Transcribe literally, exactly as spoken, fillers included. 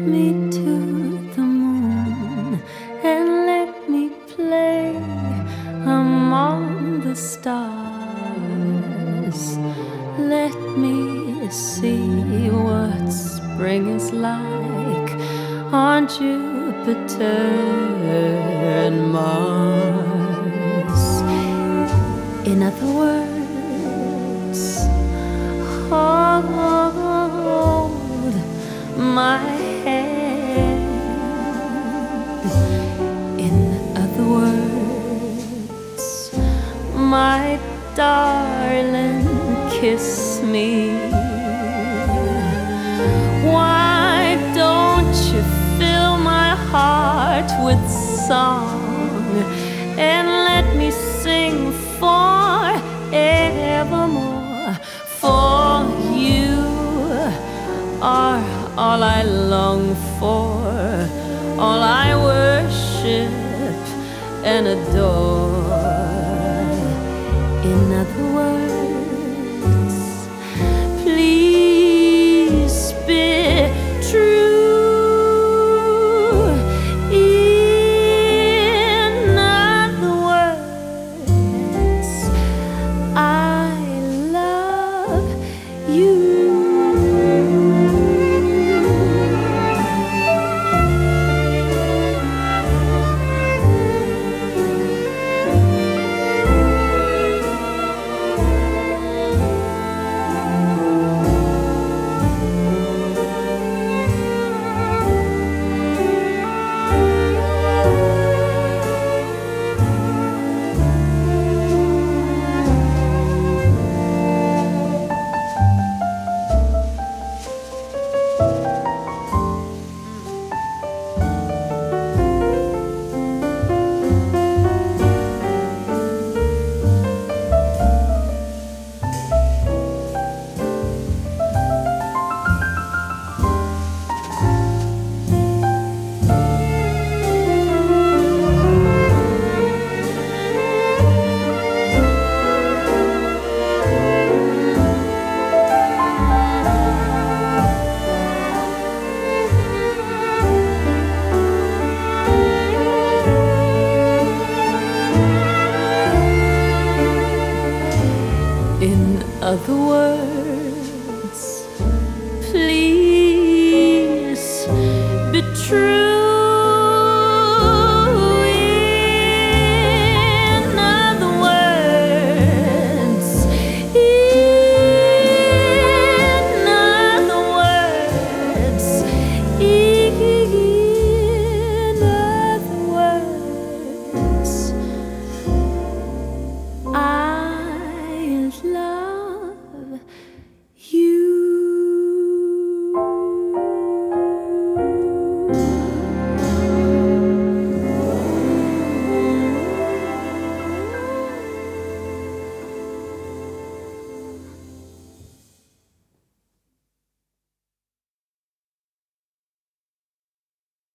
me to the moon and let me play among the stars. Let me see what spring is like on Jupiter and Mars. In other words, hold my hand. In other words, my darling, kiss me. Why don't you fill my heart with song and let me sing forevermore? For you are all I long for, all I worship and adore.